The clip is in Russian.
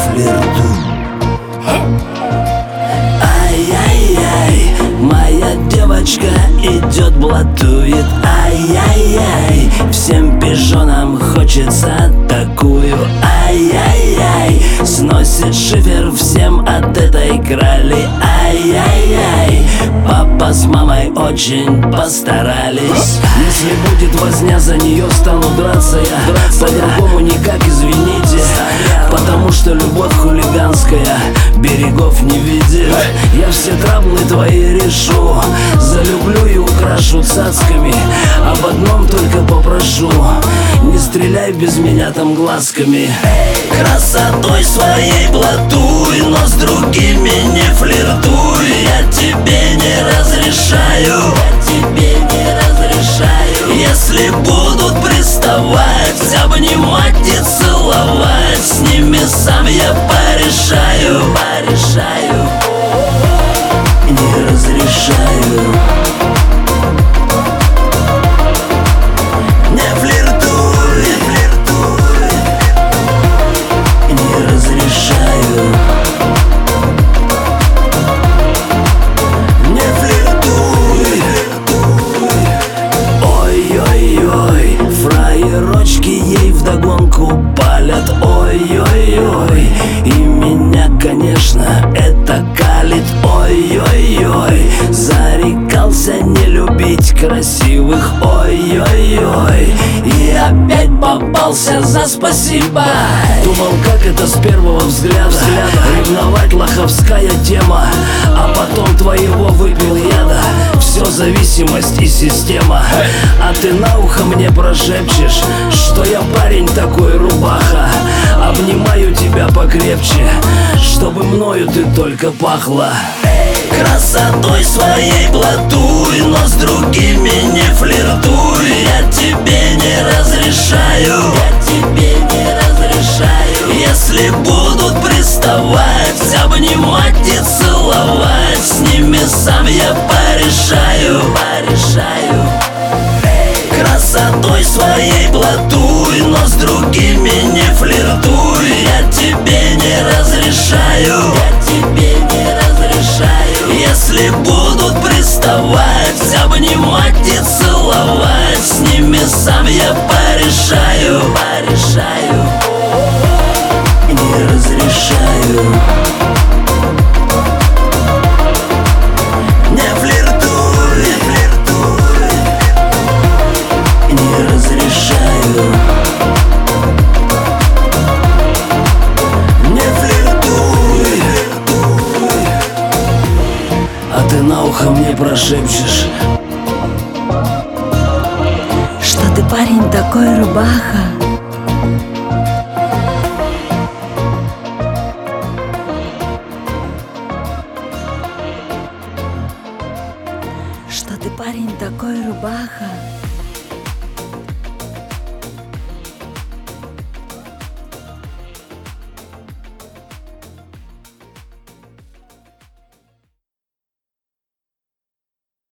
флиртуй. Ай-яй-яй, моя девочка идет, блатует. Ай-яй-яй, всем пижонам хочется такую. Ай-яй-яй, сносит шифер всем от этой крали. Ай-яй-яй, папа с мамой очень постарались. Если будет возня, за нее стану драться я. По-другому никак, извините, потому что любовь хулиганская берегов не видит. Я все траблы твои решу, залюблю и украшу цацками. Об одном только попрошу: не стреляй без меня там глазками. Красотой своей блатуй, но с другими не флиртуй. Я тебе не разрешаю, я тебе не разрешаю. Если будут приставать, обнимать и целовать, с ними сам я порешаю, порешаю. Не разрешаю. Не флиртуй, не флиртуй. Не разрешаю. Не флиртуй, ой-ой-ой, фраерочки ей вдогонку палят. Ой-ой-ой, и меня, конечно, это калит. Ой-ой-ой, зарекался не любить красивых. Ой-ой-ой, и опять попался за спасибо. Думал, как это с первого взгляда ревновать, лоховская тема. А потом твоего выпил яда. Все зависимость и система. А ты на ухо мне прошепчешь, что я парень такой рубаха. Обнимаю тебя покрепче, чтобы мною ты только пахла. Красотой своей блатуй, но с другими не флиртуй. Я тебе не разрешаю, я тебе не разрешаю. Если будут приставать, обнимать и целовать, с ними сам я порешаю, порешаю. Красотой своей блатуй, но с другими не флиртуй. Я тебе не разрешаю, я тебе не разрешаю. Если будут приставать, обнимать и целовать, с ними сам я порешаю, порешаю. Не разрешаю. Не флиртуй, не флиртуй. Не разрешаю. Не флиртуй, а ты на ухо мне прошепчешь, что ты парень такой рубаха. Что ты парень такой рубаха.